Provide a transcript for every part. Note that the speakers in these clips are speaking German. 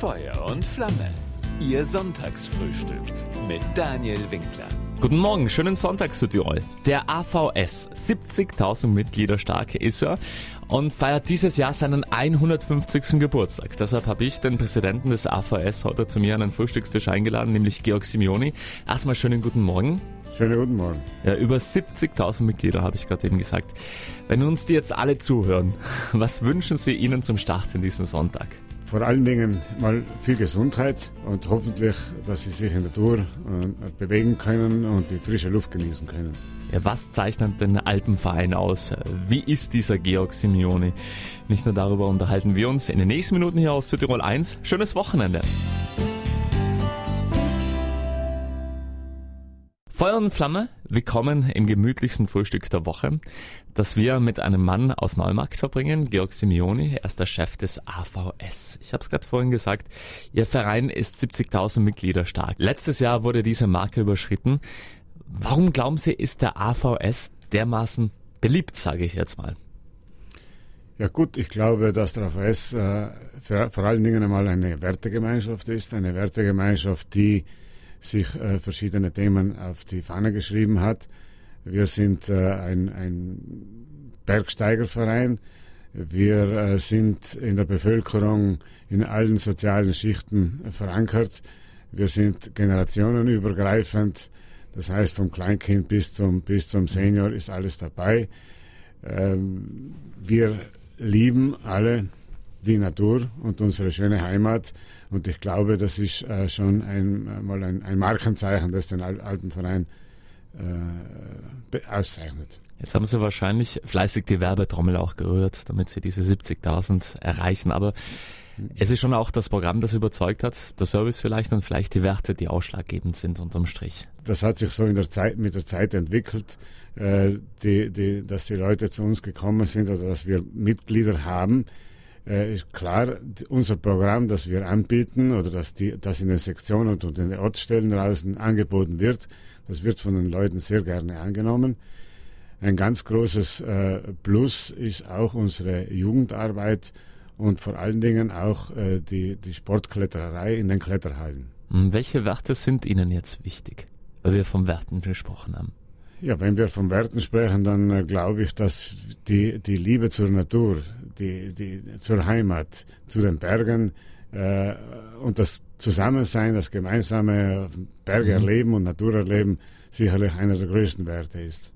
Feuer und Flamme. Ihr Sonntagsfrühstück mit Daniel Winkler. Guten Morgen, schönen Sonntag Südtirol. Der AVS, 70.000 Mitglieder stark ist er und feiert dieses Jahr seinen 150. Geburtstag. Deshalb habe ich den Präsidenten des AVS heute zu mir an den Frühstückstisch eingeladen, nämlich Georg Simeoni. Erstmal schönen guten Morgen. Schönen guten Morgen. Ja, über 70.000 Mitglieder habe ich gerade eben gesagt. Wenn uns die jetzt alle zuhören, was wünschen Sie ihnen zum Start in diesen Sonntag? Vor allen Dingen mal viel Gesundheit und hoffentlich, dass sie sich in der Tour bewegen können und die frische Luft genießen können. Ja, was zeichnet den Alpenverein aus? Wie ist dieser Georg Simeoni? Nicht nur darüber unterhalten wir uns in den nächsten Minuten hier aus Südtirol 1. Schönes Wochenende! Feuer und Flamme, willkommen im gemütlichsten Frühstück der Woche, das wir mit einem Mann aus Neumarkt verbringen, Georg Simeoni, er ist der Chef des AVS. Ich habe es gerade vorhin gesagt, Ihr Verein ist 70.000 Mitglieder stark. Letztes Jahr wurde diese Marke überschritten. Warum glauben Sie, ist der AVS dermaßen beliebt, sage ich jetzt mal? Ja gut, ich glaube, dass der AVS vor allen Dingen einmal eine Wertegemeinschaft ist, eine Wertegemeinschaft, die sich verschiedene Themen auf die Fahne geschrieben hat. Wir sind ein Bergsteigerverein. Wir sind in der Bevölkerung in allen sozialen Schichten verankert. Wir sind generationenübergreifend. Das heißt, vom Kleinkind bis zum Senior ist alles dabei. Wir lieben alle die Natur und unsere schöne Heimat. Und ich glaube, das ist schon ein Markenzeichen, das den Alpenverein auszeichnet. Jetzt haben Sie wahrscheinlich fleißig die Werbetrommel auch gerührt, damit Sie diese 70.000 erreichen. Aber es ist schon auch das Programm, das überzeugt hat, der Service vielleicht und vielleicht die Werte, die ausschlaggebend sind unterm Strich. Das hat sich so mit der Zeit entwickelt, dass die Leute zu uns gekommen sind oder dass wir Mitglieder haben. Ist klar, unser Programm, das wir anbieten oder das in den Sektionen und in den Ortsstellen draußen angeboten wird, das wird von den Leuten sehr gerne angenommen. Ein ganz großes Plus ist auch unsere Jugendarbeit und vor allen Dingen auch die Sportkletterei in den Kletterhallen. Welche Werte sind Ihnen jetzt wichtig, weil wir von Werten gesprochen haben? Ja, wenn wir von Werten sprechen, dann glaube ich, dass die Liebe zur Natur, die zur Heimat, zu den Bergen und das Zusammensein, das gemeinsame Berge erleben und Natur erleben sicherlich einer der größten Werte ist.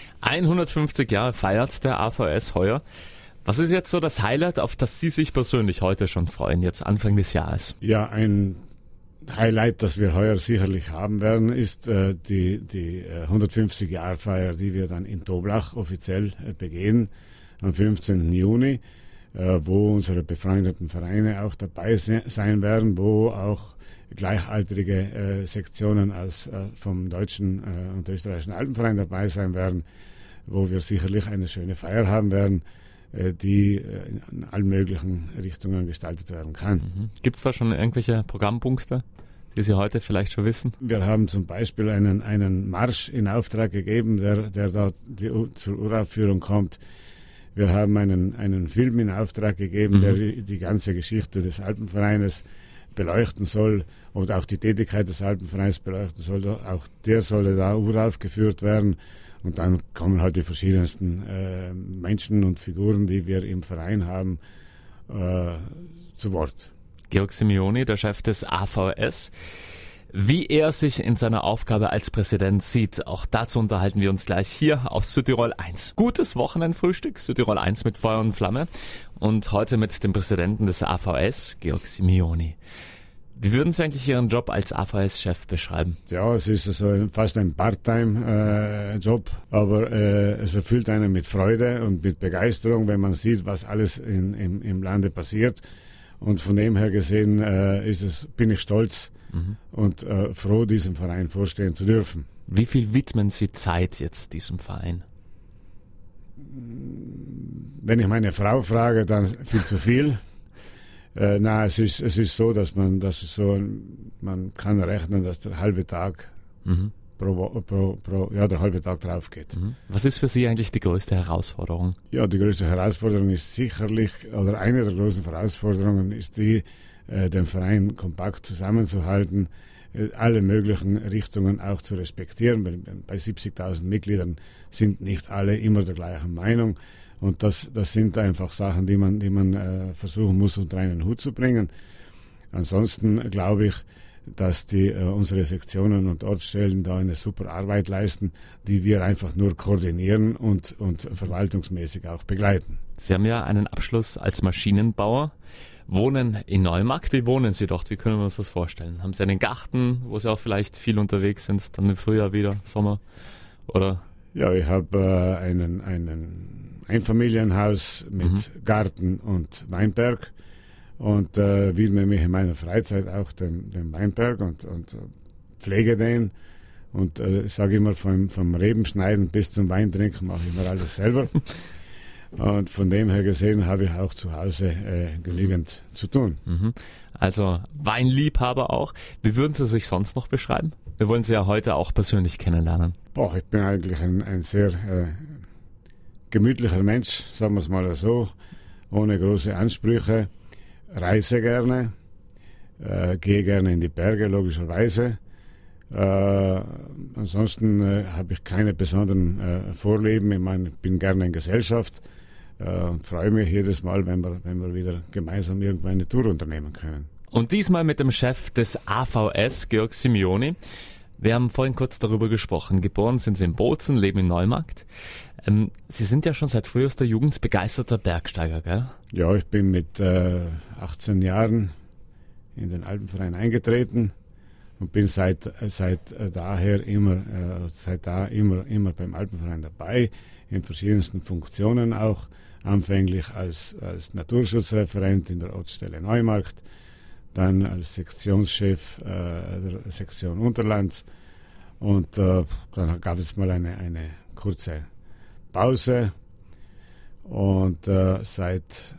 150 Jahre feiert der AVS heuer. Was ist jetzt so das Highlight, auf das Sie sich persönlich heute schon freuen, jetzt Anfang des Jahres? Ja, ein Highlight, das wir heuer sicherlich haben werden, ist die 150-Jahr-Feier, die wir dann in Toblach offiziell begehen, am 15. Juni, wo unsere befreundeten Vereine auch dabei sein werden, wo auch gleichaltrige Sektionen vom Deutschen und Österreichischen Alpenverein dabei sein werden, wo wir sicherlich eine schöne Feier haben werden, die in allen möglichen Richtungen gestaltet werden kann. Gibt es da schon irgendwelche Programmpunkte, die Sie heute vielleicht schon wissen? Wir haben zum Beispiel einen Marsch in Auftrag gegeben, der dort zur Uraufführung kommt. Wir haben einen Film in Auftrag gegeben, der die ganze Geschichte des Alpenvereines beleuchten soll und auch die Tätigkeit des Alpenvereins beleuchten soll. Auch der soll da uraufgeführt werden. Und dann kommen halt die verschiedensten Menschen und Figuren, die wir im Verein haben, zu Wort. Georg Simeoni, der Chef des AVS. Wie er sich in seiner Aufgabe als Präsident sieht, auch dazu unterhalten wir uns gleich hier auf Südtirol 1. Gutes Wochenendfrühstück, Südtirol 1 mit Feuer und Flamme und heute mit dem Präsidenten des AVS, Georg Simeoni. Wie würden Sie eigentlich Ihren Job als AVS-Chef beschreiben? Ja, es ist also fast ein Part-Time-Job, aber es erfüllt einen mit Freude und mit Begeisterung, wenn man sieht, was alles im Lande passiert. Und von dem her gesehen bin ich stolz und froh, diesem Verein vorstehen zu dürfen. Wie viel widmen Sie Zeit jetzt diesem Verein? Wenn ich meine Frau frage, dann viel zu viel. Es ist so, dass man kann rechnen, dass der halbe Tag der halbe Tag drauf geht. Was ist für Sie eigentlich die größte Herausforderung? Ja, die größte Herausforderung ist sicherlich, oder eine der großen Herausforderungen ist die, den Verein kompakt zusammenzuhalten, alle möglichen Richtungen auch zu respektieren. Bei 70.000 Mitgliedern sind nicht alle immer der gleichen Meinung. Und das sind einfach Sachen, die man versuchen muss, unter einen Hut zu bringen. Ansonsten glaube ich, dass unsere Sektionen und Ortsstellen da eine super Arbeit leisten, die wir einfach nur koordinieren und verwaltungsmäßig auch begleiten. Sie haben ja einen Abschluss als Maschinenbauer, wohnen in Neumarkt. Wie wohnen Sie dort? Wie können wir uns das vorstellen? Haben Sie einen Garten, wo Sie auch vielleicht viel unterwegs sind, dann im Frühjahr wieder, Sommer? Oder? Ja, ich habe ein Einfamilienhaus mit Garten und Weinberg. Und widme mich in meiner Freizeit auch dem Weinberg und pflege den. Und ich sage immer, vom Rebenschneiden bis zum Weintrinken mache ich mir alles selber. Und von dem her gesehen habe ich auch zu Hause genügend zu tun. Also Weinliebhaber auch. Wie würden Sie sich sonst noch beschreiben? Wir wollen Sie ja heute auch persönlich kennenlernen. Ich bin eigentlich ein sehr gemütlicher Mensch, sagen wir es mal so, ohne große Ansprüche. Reise gerne, gehe gerne in die Berge, logischerweise. Ansonsten habe ich keine besonderen Vorlieben. Ich meine, ich bin gerne in Gesellschaft und freue mich jedes Mal, wenn wir wieder gemeinsam irgendwann eine Tour unternehmen können. Und diesmal mit dem Chef des AVS, Georg Simeoni. Wir haben vorhin kurz darüber gesprochen. Geboren sind Sie in Bozen, leben in Neumarkt. Sie sind ja schon seit frühester Jugend begeisterter Bergsteiger, gell? Ja, ich bin mit 18 Jahren in den Alpenverein eingetreten und bin seit da immer beim Alpenverein dabei, in verschiedensten Funktionen auch, anfänglich als Naturschutzreferent in der Ortsstelle Neumarkt, dann als Sektionschef der Sektion Unterland und dann gab es mal eine kurze Pause und seit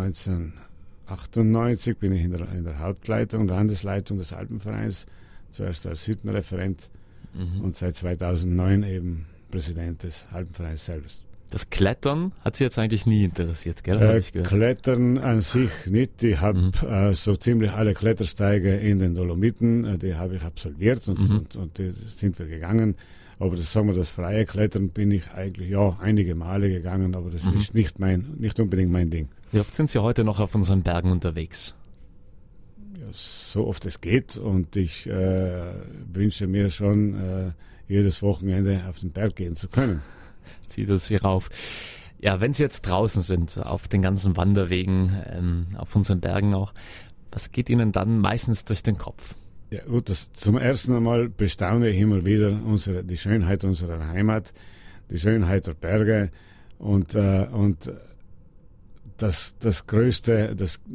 1998 bin ich in der Hauptleitung, der Landesleitung des Alpenvereins, zuerst als Hüttenreferent und seit 2009 eben Präsident des Alpenvereins selbst. Das Klettern hat Sie jetzt eigentlich nie interessiert, gell? Hab ich gehört. Klettern an sich nicht. Ich habe so ziemlich alle Klettersteige in den Dolomiten, die habe ich absolviert und die sind wir gegangen. Aber das freie Klettern bin ich eigentlich einige Male gegangen, aber das ist nicht unbedingt mein Ding. Wie oft sind Sie heute noch auf unseren Bergen unterwegs? Ja, so oft es geht und ich wünsche mir schon jedes Wochenende auf den Berg gehen zu können. Zieht es Sie rauf. Ja, wenn Sie jetzt draußen sind, auf den ganzen Wanderwegen, auf unseren Bergen auch, was geht Ihnen dann meistens durch den Kopf? Ja gut, zum ersten Mal bestaune ich immer wieder die Schönheit unserer Heimat, die Schönheit der Berge und die größte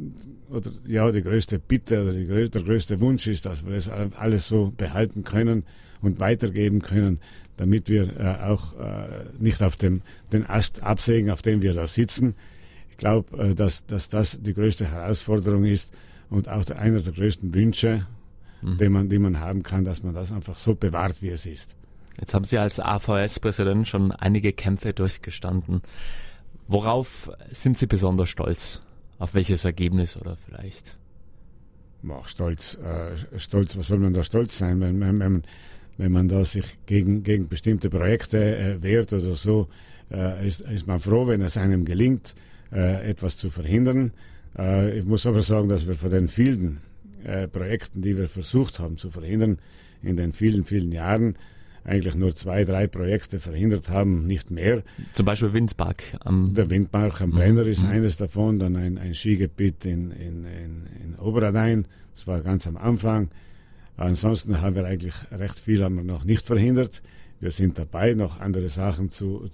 Bitte oder der größte Wunsch ist, dass wir das alles so behalten können und weitergeben können, damit wir auch nicht auf den Ast absägen, auf dem wir da sitzen. Ich glaube, dass das die größte Herausforderung ist und auch einer der größten Wünsche, die man haben kann, dass man das einfach so bewahrt, wie es ist. Jetzt haben Sie als AVS-Präsident schon einige Kämpfe durchgestanden. Worauf sind Sie besonders stolz? Auf welches Ergebnis oder vielleicht? Stolz, was soll man da stolz sein, wenn man da sich gegen bestimmte Projekte wehrt oder so, ist man froh, wenn es einem gelingt, etwas zu verhindern. Ich muss aber sagen, dass wir von den vielen Projekten, die wir versucht haben zu verhindern, in den vielen, vielen Jahren eigentlich nur 2-3 Projekte verhindert haben, nicht mehr. Zum Beispiel Windpark. Der Windpark am Brenner ist eines davon, dann ein Skigebiet in Oberadein, das war ganz am Anfang. Ansonsten haben wir eigentlich recht viel haben wir noch nicht verhindert. Wir sind dabei, noch andere Sachen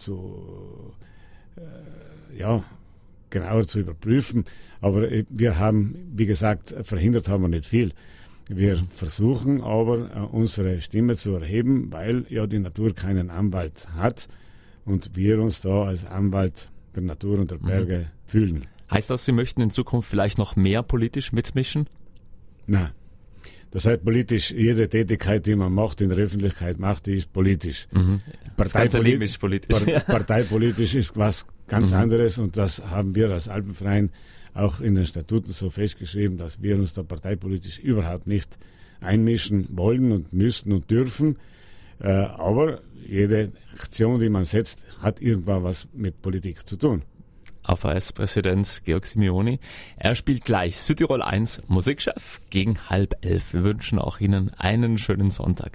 genauer zu überprüfen. Aber wir haben, wie gesagt, verhindert haben wir nicht viel. Wir versuchen aber, unsere Stimme zu erheben, weil ja die Natur keinen Anwalt hat und wir uns da als Anwalt der Natur und der Berge fühlen. Heißt das, Sie möchten in Zukunft vielleicht noch mehr politisch mitmischen? Nein, Das heißt politisch, jede Tätigkeit, die man macht, in der Öffentlichkeit macht, die ist politisch. Das ganze Leben ist politisch. Parteipolitisch ist was ganz anderes und das haben wir als Alpenverein auch in den Statuten so festgeschrieben, dass wir uns da parteipolitisch überhaupt nicht einmischen wollen und müssen und dürfen. Aber jede Aktion, die man setzt, hat irgendwann was mit Politik zu tun. AVS-Präsident Georg Simeoni. Er spielt gleich Südtirol 1 Musikchef gegen 10:30. Wir wünschen auch Ihnen einen schönen Sonntag.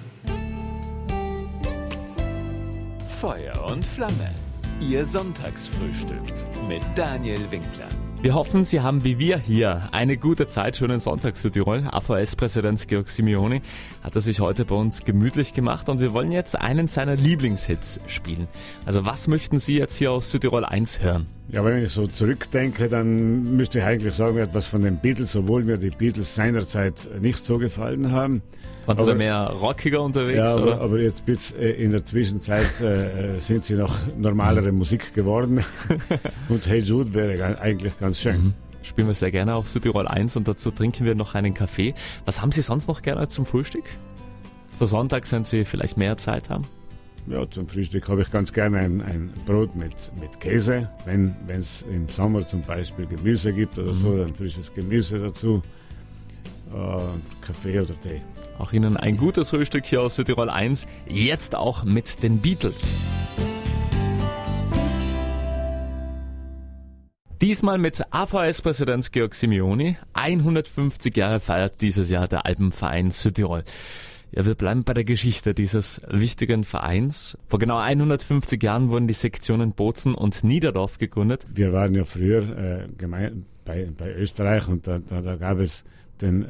Feuer und Flamme. Ihr Sonntagsfrühstück mit Daniel Winkler. Wir hoffen, Sie haben wie wir hier eine gute Zeit. Schönen Sonntag Südtirol. AVS-Präsident Georg Simeoni hat er sich heute bei uns gemütlich gemacht und wir wollen jetzt einen seiner Lieblingshits spielen. Also was möchten Sie jetzt hier aus Südtirol 1 hören? Ja, wenn ich so zurückdenke, dann müsste ich eigentlich sagen, etwas von den Beatles, obwohl mir die Beatles seinerzeit nicht so gefallen haben. Waren Sie da mehr rockiger unterwegs? Ja, oder? aber jetzt bis in der Zwischenzeit sind sie noch normalere Musik geworden. Und Hey Jude wäre eigentlich ganz schön. Spielen wir sehr gerne auf Südtirol 1 und dazu trinken wir noch einen Kaffee. Was haben Sie sonst noch gerne zum Frühstück? So Sonntag, wenn Sie vielleicht mehr Zeit haben? Ja, zum Frühstück habe ich ganz gerne ein Brot mit Käse. Wenn es im Sommer zum Beispiel Gemüse gibt oder so, dann frisches Gemüse dazu. Kaffee oder Tee. Auch Ihnen ein gutes Frühstück hier aus Südtirol 1, jetzt auch mit den Beatles. Diesmal mit AVS-Präsident Georg Simeoni. 150 Jahre feiert dieses Jahr der Alpenverein Südtirol. Ja, wir bleiben bei der Geschichte dieses wichtigen Vereins. Vor genau 150 Jahren wurden die Sektionen Bozen und Niederdorf gegründet. Wir waren ja früher bei Österreich und da gab es den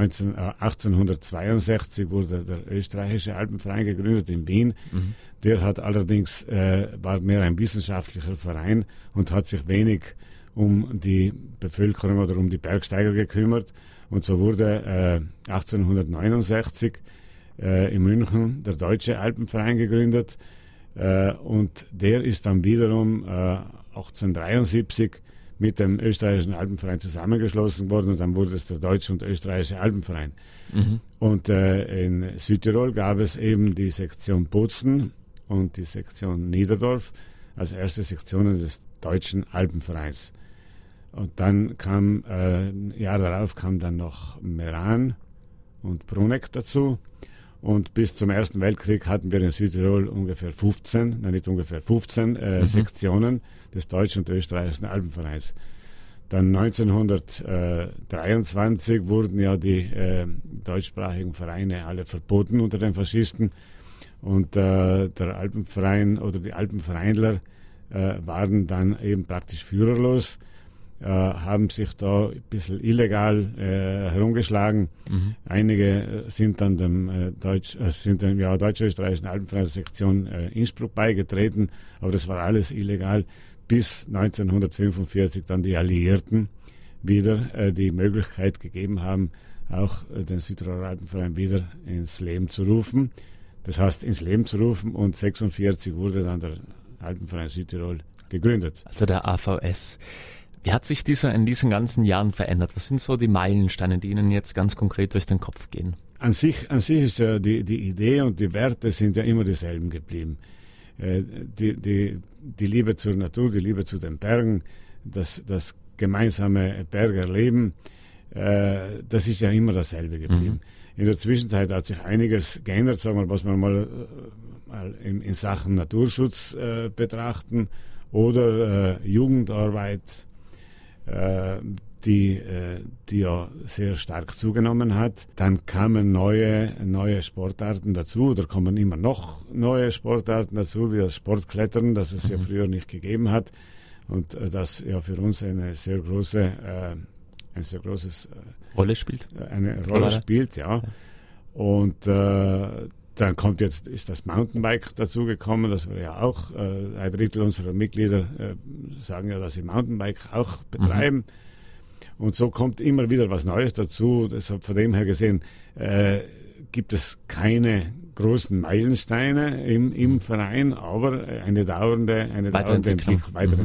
1862 wurde der österreichische Alpenverein gegründet in Wien. Der hat allerdings war mehr ein wissenschaftlicher Verein und hat sich wenig um die Bevölkerung oder um die Bergsteiger gekümmert. Und so wurde 1869 in München der Deutsche Alpenverein gegründet. Und der ist dann wiederum 1873 mit dem österreichischen Alpenverein zusammengeschlossen worden und dann wurde es der Deutsche und Österreichische Alpenverein. Und in Südtirol gab es eben die Sektion Bozen und die Sektion Niederdorf als erste Sektionen des Deutschen Alpenvereins. Und dann kam, ein Jahr darauf kam dann noch Meran und Bruneck dazu. Und bis zum Ersten Weltkrieg hatten wir in Südtirol ungefähr 15 Sektionen des Deutschen und Österreichischen Alpenvereins. Dann 1923 wurden ja die deutschsprachigen Vereine alle verboten unter den Faschisten. Und der Alpenverein oder die Alpenvereinler waren dann eben praktisch führerlos, haben sich da ein bisschen illegal herumgeschlagen. Einige sind dann dem deutsch-österreichischen Alpenvereinssektion Innsbruck beigetreten, aber das war alles illegal, bis 1945 dann die Alliierten wieder die Möglichkeit gegeben haben, auch den Südtiroler Alpenverein wieder ins Leben zu rufen. Das heißt, ins Leben zu rufen und 1946 wurde dann der Alpenverein Südtirol gegründet. Also der AVS. Wie hat sich dieser in diesen ganzen Jahren verändert? Was sind so die Meilensteine, die Ihnen jetzt ganz konkret durch den Kopf gehen? An sich ist ja die Idee und die Werte sind ja immer dieselben geblieben. Die Liebe zur Natur, die Liebe zu den Bergen, das gemeinsame Bergerleben, das ist ja immer dasselbe geblieben. In der Zwischenzeit hat sich einiges geändert, sagen wir, was man mal in Sachen Naturschutz betrachten oder Jugendarbeit, die ja sehr stark zugenommen hat. Dann kamen neue Sportarten dazu, oder kommen immer noch neue Sportarten dazu, wie das Sportklettern, das es ja früher nicht gegeben hat und das ja für uns eine sehr großes Rolle spielt. Eine Rolle spielt, ja. Und dann ist das Mountainbike dazugekommen, das wir ja auch, ein Drittel unserer Mitglieder sagen ja, dass sie Mountainbike auch betreiben. Und so kommt immer wieder was Neues dazu. Deshalb von dem her gesehen gibt es keine großen Meilensteine im Verein, aber eine dauernde Weiterentwicklung.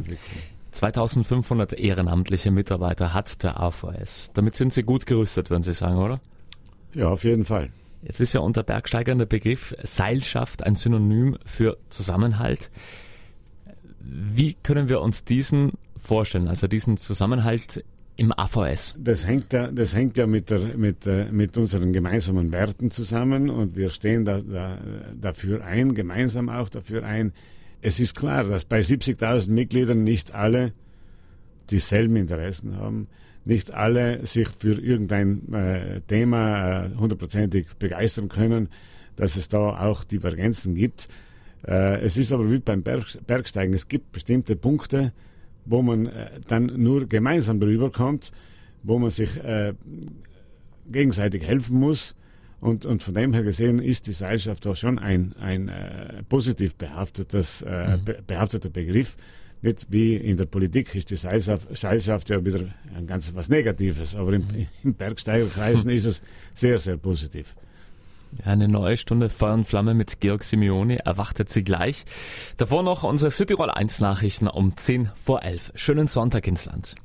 2500 ehrenamtliche Mitarbeiter hat der AVS. Damit sind Sie gut gerüstet, würden Sie sagen, oder? Ja, auf jeden Fall. Jetzt ist ja unter Bergsteigern der Begriff Seilschaft ein Synonym für Zusammenhalt. Wie können wir uns diesen vorstellen, also diesen Zusammenhalt im AVS? Das hängt ja mit unseren gemeinsamen Werten zusammen und wir stehen dafür ein, gemeinsam auch dafür ein. Es ist klar, dass bei 70.000 Mitgliedern nicht alle dieselben Interessen haben, nicht alle sich für irgendein Thema hundertprozentig begeistern können, dass es da auch Divergenzen gibt. Es ist aber wie beim Bergsteigen, es gibt bestimmte Punkte, wo man dann nur gemeinsam drüber kommt, wo man sich gegenseitig helfen muss. Und von dem her gesehen ist die Seilschaft auch schon ein positiv behafteter Begriff. Nicht wie in der Politik ist die Seilschaft ja wieder ein ganz was Negatives, aber im Bergsteigerkreisen ist es sehr, sehr positiv. Ja, eine neue Stunde Feuer und Flamme mit Georg Simeoni erwartet Sie gleich. Davor noch unsere Südtirol 1 Nachrichten um 10 vor 11. Schönen Sonntag ins Land.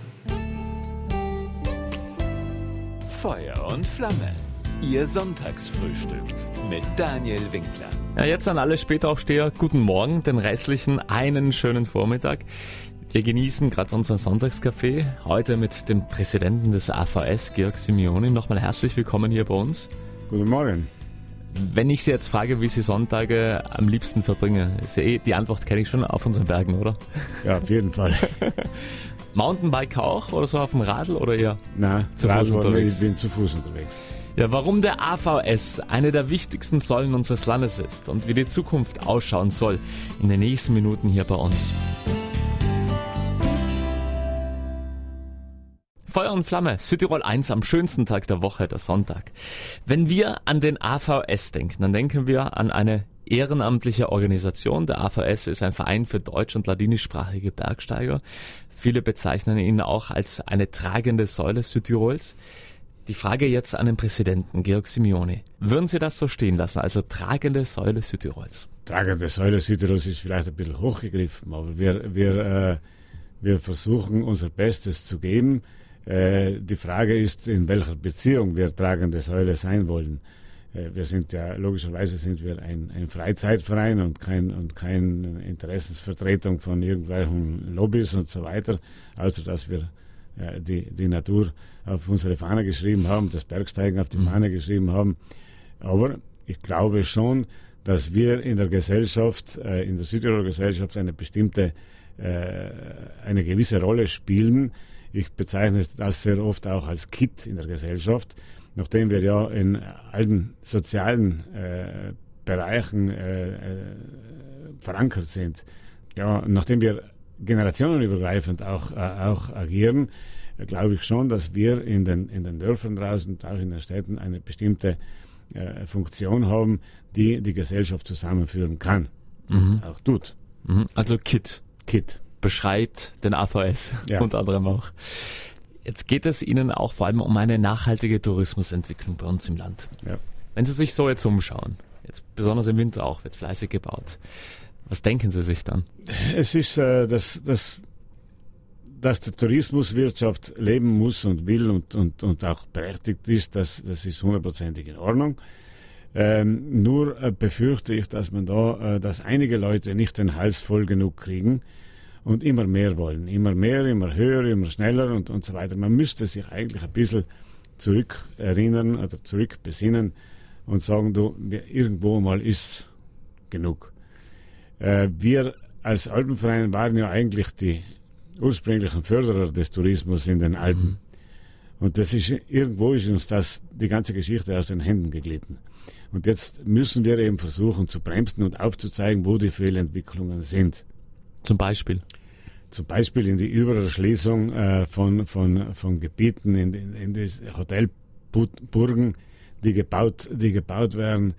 Feuer und Flamme. Ihr Sonntagsfrühstück mit Daniel Winkler. Ja, jetzt an alle Spätaufsteher, guten Morgen, den restlichen einen schönen Vormittag. Wir genießen gerade unseren Sonntagskaffee, heute mit dem Präsidenten des AVS, Georg Simeoni. Nochmal herzlich willkommen hier bei uns. Guten Morgen. Wenn ich Sie jetzt frage, wie Sie Sonntage am liebsten verbringen, ist ja die Antwort kenne ich schon, auf unseren Bergen, oder? Ja, auf jeden Fall. Mountainbike auch oder so auf dem Radl oder eher Nein, zu Fuß unterwegs? Ich bin zu Fuß unterwegs. Ja, warum der AVS eine der wichtigsten Säulen unseres Landes ist und wie die Zukunft ausschauen soll, in den nächsten Minuten hier bei uns. Feuer und Flamme, Südtirol 1 am schönsten Tag der Woche, der Sonntag. Wenn wir an den AVS denken, dann denken wir an eine ehrenamtliche Organisation. Der AVS ist ein Verein für deutsch- und ladinischsprachige Bergsteiger. Viele bezeichnen ihn auch als eine tragende Säule Südtirols. Die Frage jetzt an den Präsidenten, Georg Simeoni. Würden Sie das so stehen lassen, also tragende Säule Südtirols? Tragende Säule Südtirols ist vielleicht ein bisschen hochgegriffen, aber wir versuchen unser Bestes zu geben. Die Frage ist, in welcher Beziehung wir tragende Säule sein wollen. Wir sind ja, logischerweise sind wir ein Freizeitverein und keine Interessensvertretung von irgendwelchen Lobbys und so weiter, außer dass wir die Natur auf unsere Fahne geschrieben haben, das Bergsteigen auf die Fahne geschrieben haben. Aber ich glaube schon, dass wir in der Gesellschaft, in der Südtiroler Gesellschaft eine gewisse Rolle spielen. Ich bezeichne das sehr oft auch als Kitt in der Gesellschaft, nachdem wir ja in allen sozialen Bereichen verankert sind. Ja, nachdem wir generationenübergreifend auch agieren, glaube ich schon, dass wir in den Dörfern draußen und auch in den Städten eine bestimmte Funktion haben, die die Gesellschaft zusammenführen kann und auch tut. Also Kitt beschreibt den AVS, ja. Unter anderem auch. Jetzt geht es Ihnen auch vor allem um eine nachhaltige Tourismusentwicklung bei uns im Land. Ja. Wenn Sie sich so jetzt umschauen, jetzt besonders im Winter auch, wird fleißig gebaut. Was denken Sie sich dann? Es ist, dass der Tourismuswirtschaft leben muss und will und auch berechtigt ist, das ist hundertprozentig in Ordnung. Nur befürchte ich, dass dass einige Leute nicht den Hals voll genug kriegen und immer mehr wollen. Immer mehr, immer höher, immer schneller und so weiter. Man müsste sich eigentlich ein bisschen zurückerinnern oder zurückbesinnen und sagen, irgendwo mal ist genug. Wir als Alpenverein waren ja eigentlich die ursprünglichen Förderer des Tourismus in den Alpen. Und irgendwo ist uns die ganze Geschichte aus den Händen geglitten. Und jetzt müssen wir eben versuchen zu bremsen und aufzuzeigen, wo die Fehlentwicklungen sind. Zum Beispiel? Zum Beispiel in die Übererschließung von Gebieten in die Hotelburgen, die gebaut werden.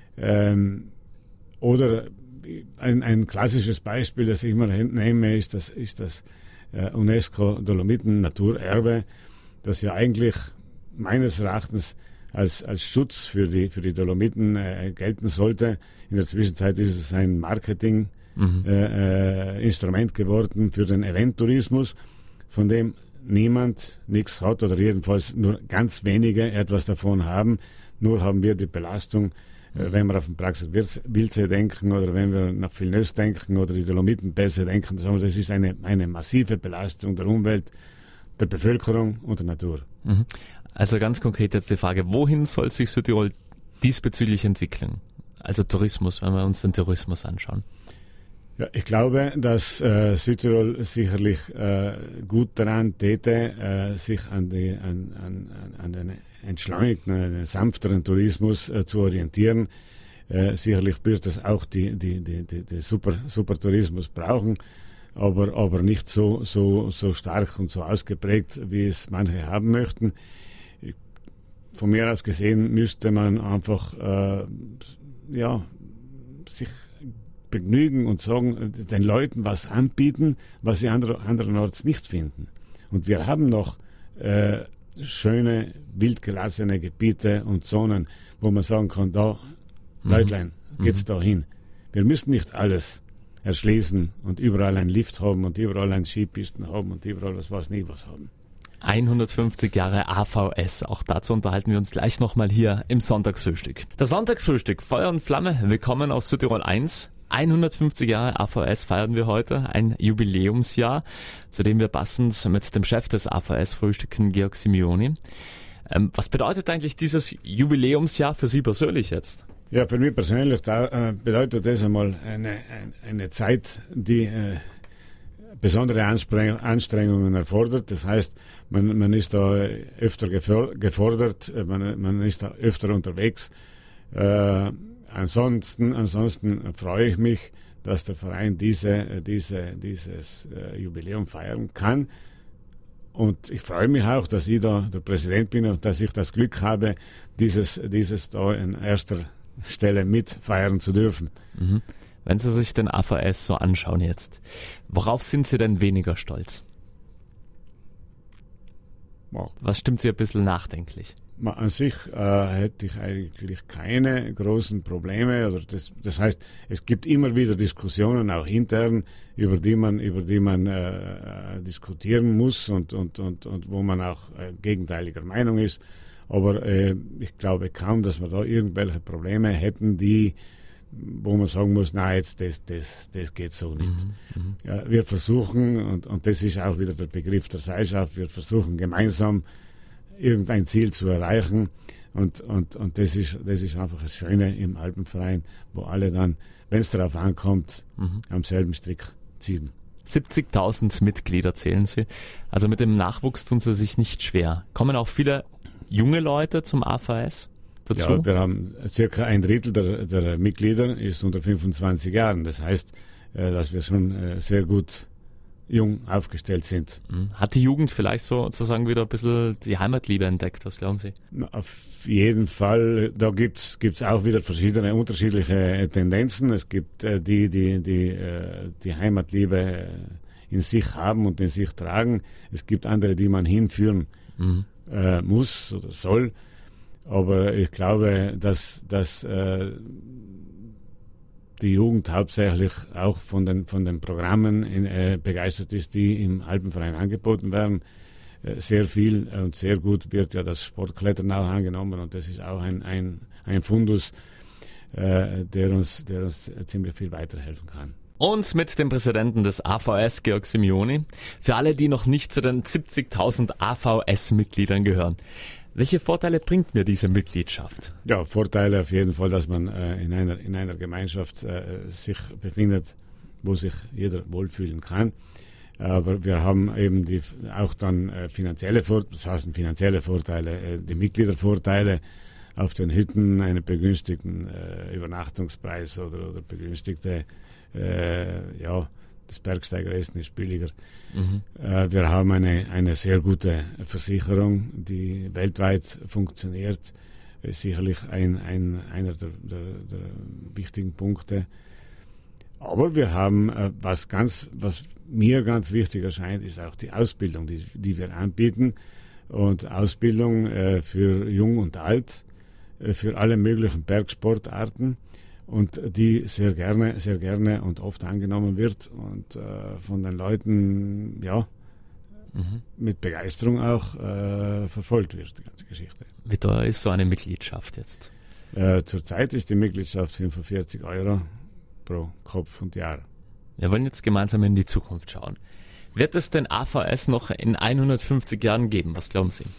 Oder ein klassisches Beispiel, das ich immer nehme, ist das UNESCO Dolomiten Naturerbe, das ja eigentlich meines Erachtens als Schutz für die Dolomiten gelten sollte. In der Zwischenzeit ist es ein Marketing Instrument geworden für den Eventtourismus, von dem niemand nichts hat oder jedenfalls nur ganz wenige etwas davon haben. Nur haben wir die Belastung, wenn wir auf den Praxis-Wildsee denken oder wenn wir nach Villeneuve denken oder die Dolomitenpässe denken, das ist eine massive Belastung der Umwelt, der Bevölkerung und der Natur. Also ganz konkret jetzt die Frage, wohin soll sich Südtirol diesbezüglich entwickeln? Also Tourismus, wenn wir uns den Tourismus anschauen. Ja, ich glaube, dass Südtirol sicherlich gut daran täte, sich an den entschleunigten, einen sanfteren Tourismus zu orientieren. Sicherlich wird es auch die Supertourismus brauchen, aber nicht so stark und so ausgeprägt, wie es manche haben möchten. Von mir aus gesehen müsste man einfach sich begnügen und sagen, den Leuten was anbieten, was sie andernorts nicht finden. Und wir haben noch schöne, wildgelassene Gebiete und Zonen, wo man sagen kann, da, Leutlein, geht's da hin. Wir müssen nicht alles erschließen und überall einen Lift haben und überall einen Skipisten haben und überall was haben. 150 Jahre AVS, auch dazu unterhalten wir uns gleich nochmal hier im Sonntagsfrühstück. Das Sonntagsfrühstück, Feuer und Flamme, willkommen aus Südtirol 1. 150 Jahre AVS feiern wir heute, ein Jubiläumsjahr, zu dem wir passend mit dem Chef des AVS frühstücken, Georg Simeoni. Was bedeutet eigentlich dieses Jubiläumsjahr für Sie persönlich jetzt? Ja, für mich persönlich bedeutet das einmal eine Zeit, die besondere Anstrengungen erfordert. Das heißt, man ist da öfter gefordert, man ist da öfter unterwegs. Ansonsten freue ich mich, dass der Verein dieses Jubiläum feiern kann. Und ich freue mich auch, dass ich da der Präsident bin und dass ich das Glück habe, dieses da in erster Stelle mitfeiern zu dürfen. Mhm. Wenn Sie sich den AVS so anschauen jetzt, worauf sind Sie denn weniger stolz? Wow. Was stimmt Sie ein bisschen nachdenklich? An sich hätte ich eigentlich keine großen Probleme. Oder das heißt, es gibt immer wieder Diskussionen, auch intern, über die man diskutieren muss und wo man auch gegenteiliger Meinung ist. Aber ich glaube kaum, dass wir da irgendwelche Probleme hätten, wo man sagen muss, nein, jetzt das geht so nicht. Ja, wir versuchen, und das ist auch wieder der Begriff der Seilschaft, wir versuchen gemeinsam irgendein Ziel zu erreichen und das ist einfach das Schöne im Alpenverein, wo alle dann, wenn es darauf ankommt, am selben Strick ziehen. 70.000 Mitglieder zählen Sie. Also mit dem Nachwuchs tun Sie sich nicht schwer. Kommen auch viele junge Leute zum AVS dazu? Ja, wir haben circa ein Drittel der Mitglieder ist unter 25 Jahren. Das heißt, dass wir schon sehr gut jung aufgestellt sind. Hat die Jugend vielleicht sozusagen wieder ein bisschen die Heimatliebe entdeckt? Was glauben Sie? Auf jeden Fall, da gibt's auch wieder verschiedene unterschiedliche Tendenzen. Es gibt die Heimatliebe in sich haben und in sich tragen. Es gibt andere, die man hinführen muss oder soll. Aber ich glaube, dass die Jugend hauptsächlich auch von den Programmen begeistert ist, die im Alpenverein angeboten werden. Sehr viel und sehr gut wird ja das Sportklettern auch angenommen und das ist auch ein Fundus, der uns ziemlich viel weiterhelfen kann. Und mit dem Präsidenten des AVS, Georg Simeoni. Für alle, die noch nicht zu den 70.000 AVS-Mitgliedern gehören. Welche Vorteile bringt mir diese Mitgliedschaft? Ja, Vorteile auf jeden Fall, dass man in einer Gemeinschaft sich befindet, wo sich jeder wohlfühlen kann. Aber wir haben eben auch dann finanzielle Vorteile, die Mitgliedervorteile auf den Hütten, einen begünstigten Übernachtungspreis oder begünstigte, das Bergsteigeressen ist billiger. Wir haben eine sehr gute Versicherung, die weltweit funktioniert. Ist sicherlich einer der wichtigen Punkte. Aber wir haben, was mir ganz wichtig erscheint, ist auch die Ausbildung, die wir anbieten. Und Ausbildung für Jung und Alt, für alle möglichen Bergsportarten. Und die sehr gerne und oft angenommen wird und von den Leuten mit Begeisterung auch verfolgt wird, die ganze Geschichte. Wie teuer ist so eine Mitgliedschaft jetzt? Zurzeit ist die Mitgliedschaft 45 € pro Kopf und Jahr. Wir wollen jetzt gemeinsam in die Zukunft schauen. Wird es den AVS noch in 150 Jahren geben? Was glauben Sie?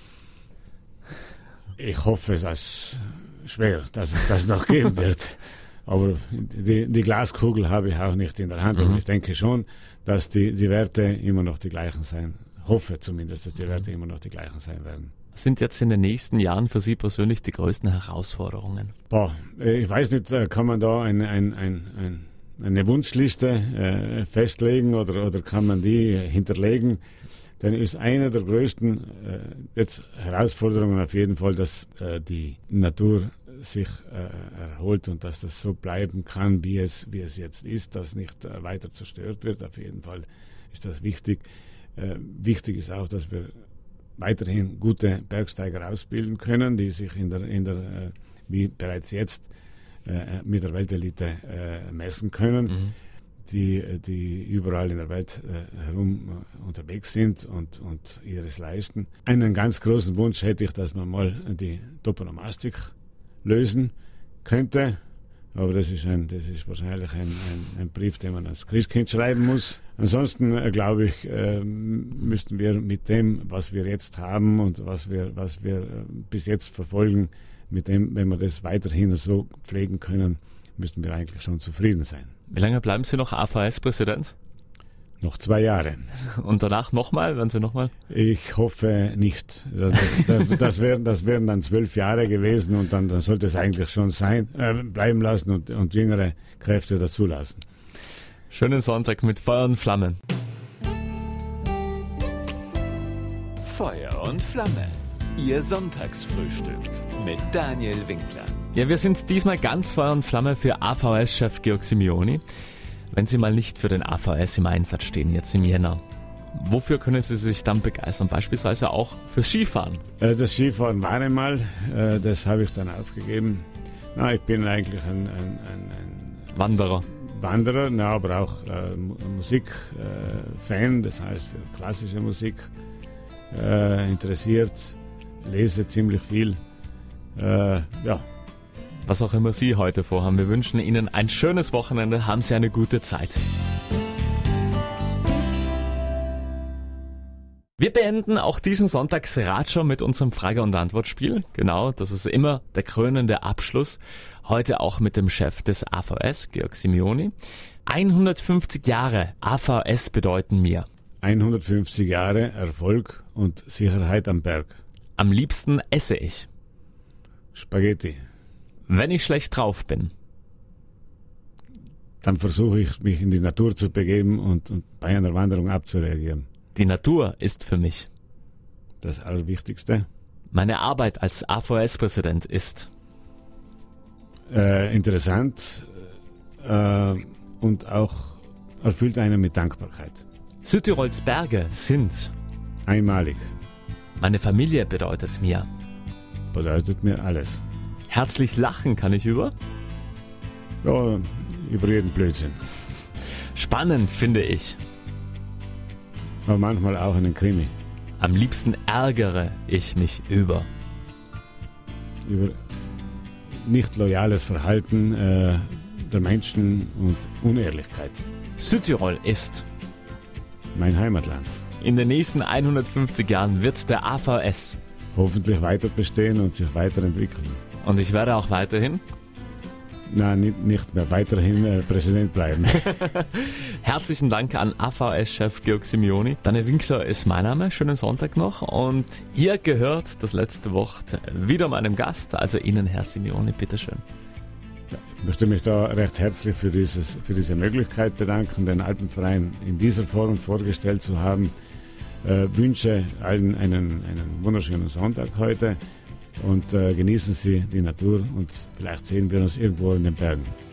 Ich hoffe, dass es das noch geben wird. Aber die Glaskugel habe ich auch nicht in der Hand. Und ich denke schon, dass die Werte immer noch die gleichen sein. Hoffe zumindest, dass die Werte immer noch die gleichen sein werden. Was sind jetzt in den nächsten Jahren für Sie persönlich die größten Herausforderungen? Ich weiß nicht, kann man da eine Wunschliste festlegen oder kann man die hinterlegen? Dann ist eine der größten Herausforderungen auf jeden Fall, dass die Natur sich erholt und dass das so bleiben kann, wie es jetzt ist, dass nicht weiter zerstört wird. Auf jeden Fall ist das wichtig. Wichtig ist auch, dass wir weiterhin gute Bergsteiger ausbilden können, die sich wie bereits jetzt mit der Weltelite messen können, die überall in der Welt herum unterwegs sind und ihres leisten. Einen ganz großen Wunsch hätte ich, dass man mal die Toponomastik lösen könnte. Aber das ist wahrscheinlich ein Brief, den man als Christkind schreiben muss. Ansonsten glaube ich, müssten wir mit dem, was wir jetzt haben und was wir bis jetzt verfolgen, mit dem, wenn wir das weiterhin so pflegen können, müssten wir eigentlich schon zufrieden sein. Wie lange bleiben Sie noch AVS-Präsident? Noch 2 Jahre. Und danach nochmal? Werden Sie nochmal? Ich hoffe nicht. Das wären dann 12 Jahre gewesen und dann sollte es eigentlich schon bleiben lassen und jüngere Kräfte dazulassen. Schönen Sonntag mit Feuer und Flamme. Feuer und Flamme. Ihr Sonntagsfrühstück mit Daniel Winkler. Ja, wir sind diesmal ganz Feuer und Flamme für AVS-Chef Georg Simeoni. Wenn Sie mal nicht für den AVS im Einsatz stehen, jetzt im Jänner, wofür können Sie sich dann begeistern? Beispielsweise auch fürs Skifahren? Das Skifahren war einmal, das habe ich dann aufgegeben. Ich bin eigentlich ein Wanderer, aber auch Musikfan, das heißt für klassische Musik interessiert, lese ziemlich viel. Was auch immer Sie heute vorhaben, wir wünschen Ihnen ein schönes Wochenende, haben Sie eine gute Zeit. Wir beenden auch diesen Sonntagsratschau mit unserem Frage- und Antwortspiel. Genau, das ist immer der krönende Abschluss. Heute auch mit dem Chef des AVS, Georg Simeoni. 150 Jahre AVS bedeuten mir 150 Jahre Erfolg und Sicherheit am Berg. Am liebsten esse ich Spaghetti. Wenn ich schlecht drauf bin, dann versuche ich, mich in die Natur zu begeben und bei einer Wanderung abzureagieren. Die Natur ist für mich das Allerwichtigste. Meine Arbeit als AVS-Präsident ist interessant und auch erfüllt einen mit Dankbarkeit. Südtirols Berge sind einmalig. Meine Familie bedeutet mir alles. Herzlich lachen kann ich über jeden Blödsinn. Spannend finde ich. Aber manchmal auch einen Krimi. Am liebsten ärgere ich mich über nicht loyales Verhalten der Menschen und Unehrlichkeit. Südtirol ist mein Heimatland. In den nächsten 150 Jahren wird der AVS hoffentlich weiter bestehen und sich weiterentwickeln. Und ich werde auch weiterhin? Nein, nicht mehr. Weiterhin Präsident bleiben. Herzlichen Dank an AVS-Chef Georg Simeoni. Daniel Winkler ist mein Name. Schönen Sonntag noch. Und hier gehört das letzte Wort wieder meinem Gast, also Ihnen, Herr Simeoni. Bitteschön. Ich möchte mich da recht herzlich für diese Möglichkeit bedanken, den Alpenverein in dieser Form vorgestellt zu haben. Wünsche allen einen wunderschönen Sonntag heute. Und genießen Sie die Natur und vielleicht sehen wir uns irgendwo in den Bergen.